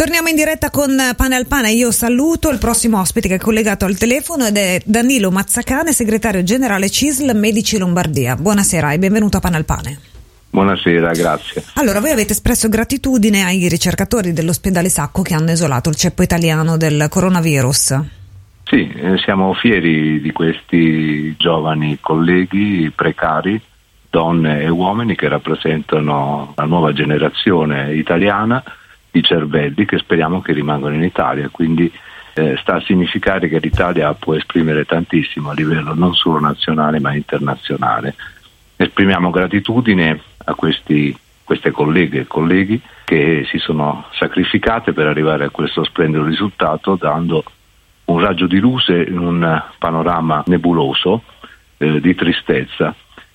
Torniamo in diretta con Pane al Pane. Io saluto il prossimo ospite che è collegato al telefono ed è Danilo Mazzacane, segretario generale CISL Medici Lombardia. Buonasera e benvenuto a Pane al Pane. Buonasera, grazie. Allora, voi avete espresso gratitudine ai ricercatori dell'ospedale Sacco che hanno isolato il ceppo italiano del coronavirus. Sì, siamo fieri di questi giovani colleghi precari, donne e uomini che rappresentano la nuova generazione italiana di cervelli che speriamo che rimangano in Italia, quindi sta a significare che l'Italia può esprimere tantissimo a livello non solo nazionale ma internazionale. Esprimiamo gratitudine a queste colleghe e colleghi che si sono sacrificate per arrivare a questo splendido risultato, dando un raggio di luce in un panorama nebuloso di tristezza,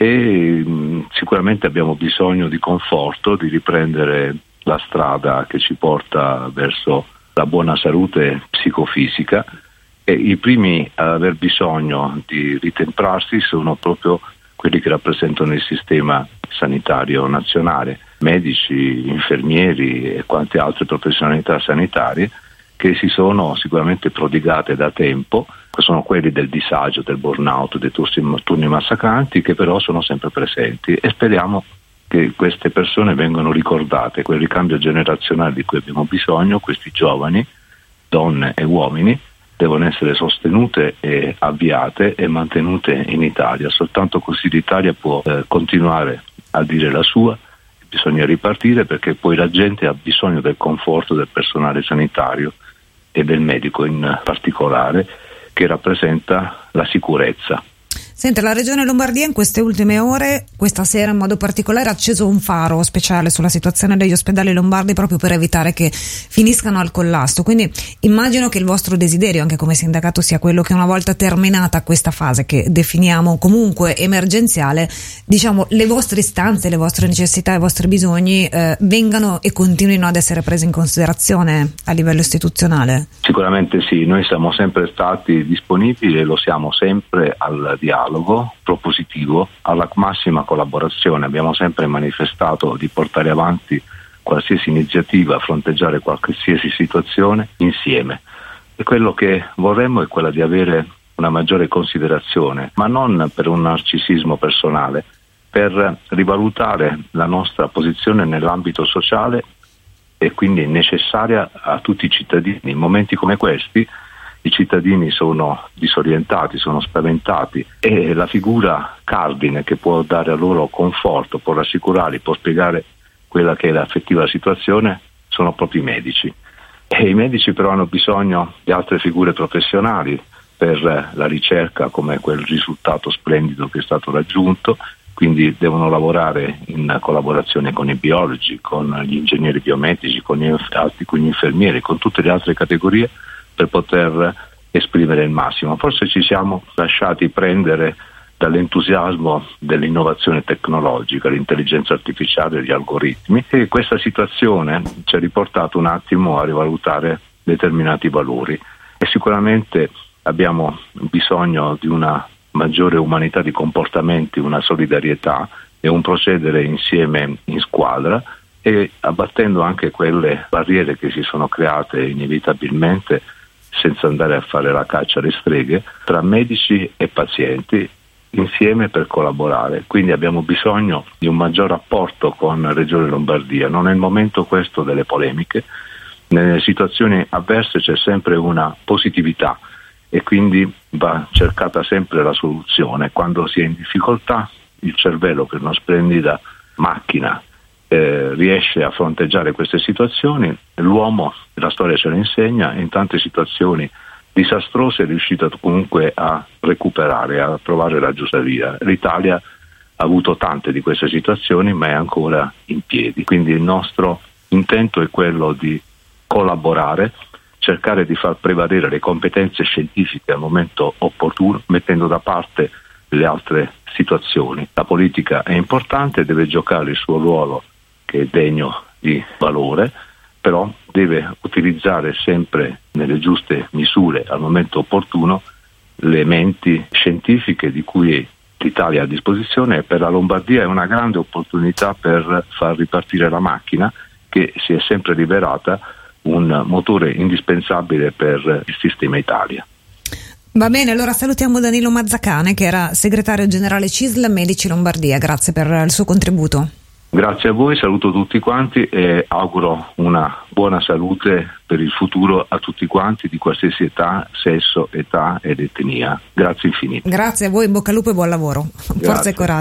e sicuramente abbiamo bisogno di conforto, di riprendere la strada che ci porta verso la buona salute psicofisica, e i primi ad aver bisogno di ritemprarsi sono proprio quelli che rappresentano il sistema sanitario nazionale, medici, infermieri e quante altre professionalità sanitarie che si sono sicuramente prodigate da tempo, che sono quelli del disagio, del burnout, dei turni massacranti, che però sono sempre presenti, e speriamo che queste persone vengano ricordate. Quel ricambio generazionale di cui abbiamo bisogno, questi giovani, donne e uomini, devono essere sostenute e avviate e mantenute in Italia. Soltanto così l'Italia può continuare a dire la sua. Bisogna ripartire, perché poi la gente ha bisogno del conforto del personale sanitario e del medico in particolare, che rappresenta la sicurezza. Senta, la Regione Lombardia in queste ultime ore, questa sera in modo particolare, ha acceso un faro speciale sulla situazione degli ospedali lombardi proprio per evitare che finiscano al collasso. Quindi immagino che il vostro desiderio, anche come sindacato, sia quello che una volta terminata questa fase, che definiamo comunque emergenziale, diciamo, le vostre istanze, le vostre necessità, i vostri bisogni vengano e continuino ad essere presi in considerazione a livello istituzionale. Sicuramente sì, noi siamo sempre stati disponibili e lo siamo sempre al dialogo propositivo, alla massima collaborazione. Abbiamo sempre manifestato di portare avanti qualsiasi iniziativa, a fronteggiare qualsiasi situazione insieme, e quello che vorremmo è quella di avere una maggiore considerazione, ma non per un narcisismo personale, per rivalutare la nostra posizione nell'ambito sociale, e quindi necessaria a tutti i cittadini. In momenti come questi i cittadini sono disorientati, sono spaventati, e la figura cardine che può dare a loro conforto, può rassicurarli, può spiegare quella che è l'effettiva situazione, sono proprio i medici. E i medici però hanno bisogno di altre figure professionali per la ricerca, come quel risultato splendido che è stato raggiunto. Quindi devono lavorare in collaborazione con i biologi, con gli ingegneri biomedici, con gli infermieri, con tutte le altre categorie, per poter esprimere il massimo. Forse ci siamo lasciati prendere dall'entusiasmo dell'innovazione tecnologica, l'intelligenza artificiale, gli algoritmi, e questa situazione ci ha riportato un attimo a rivalutare determinati valori, e sicuramente abbiamo bisogno di una maggiore umanità di comportamenti, una solidarietà e un procedere insieme in squadra, e abbattendo anche quelle barriere che si sono create inevitabilmente, senza andare a fare la caccia alle streghe, tra medici e pazienti insieme per collaborare. Quindi abbiamo bisogno di un maggior rapporto con Regione Lombardia. Non è il momento questo delle polemiche. Nelle situazioni avverse c'è sempre una positività, e quindi va cercata sempre la soluzione. Quando si è in difficoltà, il cervello, che è una splendida macchina, riesce a fronteggiare queste situazioni. L'uomo, la storia ce lo insegna, in tante situazioni disastrose è riuscito comunque a recuperare, a trovare la giusta via. L'Italia ha avuto tante di queste situazioni, ma è ancora in piedi. Quindi il nostro intento è quello di collaborare, cercare di far prevalere le competenze scientifiche al momento opportuno, mettendo da parte le altre situazioni. La politica è importante, deve giocare il suo ruolo, che è degno di valore, però deve utilizzare sempre nelle giuste misure al momento opportuno le menti scientifiche di cui l'Italia ha a disposizione, e per la Lombardia è una grande opportunità per far ripartire la macchina, che si è sempre rivelata un motore indispensabile per il sistema Italia. Va bene, allora salutiamo Danilo Mazzacane, che era segretario generale CISL Medici Lombardia. Grazie per il suo contributo. Grazie a voi, saluto tutti quanti e auguro una buona salute per il futuro a tutti quanti, di qualsiasi età, sesso, età ed etnia. Grazie infinite. Grazie a voi, in bocca al lupo e buon lavoro. Forza e coraggio.